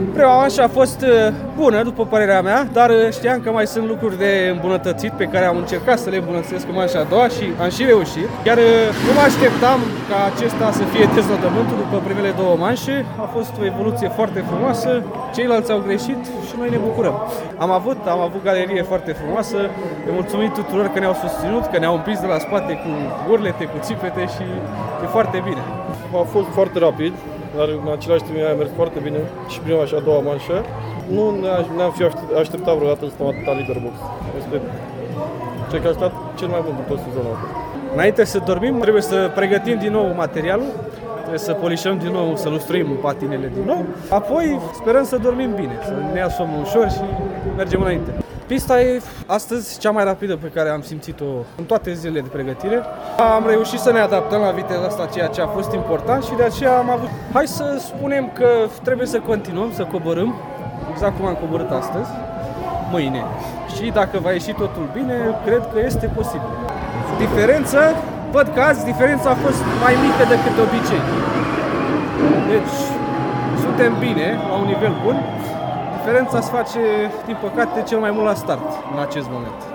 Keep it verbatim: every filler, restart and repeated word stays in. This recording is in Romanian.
Prima manșă a fost bună, după părerea mea, dar știam că mai sunt lucruri de îmbunătățit pe care am încercat să le îmbunătățesc în manșa a doua și am și reușit. Chiar nu mă așteptam ca acesta să fie deznodământul după primele două manșe. A fost o evoluție foarte frumoasă, ceilalți au greșit și noi ne bucurăm. Am avut, am avut galerie foarte frumoasă, le mulțumim tuturor că ne-au susținut, că ne-au împins de la spate cu urlete, cu țipete și e foarte bine. A fost foarte rapid, dar în același timp a mers foarte bine și prima și a doua manșă. Nu ne-am fi așteptat vreodată să stăm atâta leaderbox. Este cel care a stat cel mai bun din tot sezonul ăsta. Înainte să dormim, trebuie să pregătim din nou materialul, trebuie să polișăm din nou, să lustruim patinele din nou. Apoi sperăm să dormim bine, să ne ia somnul ușor și mergem înainte. Pista e astăzi cea mai rapidă pe care am simțit-o în toate zilele de pregătire. Am reușit să ne adaptăm la viteza asta, ceea ce a fost important și de aceea am avut... Hai să spunem că trebuie să continuăm, să coborâm, exact cum am coborât astăzi, mâine. Și dacă va ieși totul bine, cred că este posibil. Diferență, văd că azi diferența a fost mai mică decât de obicei. Deci, suntem bine, la un nivel bun. Diferența se face, din păcate, cel mai mult la start, în acest moment.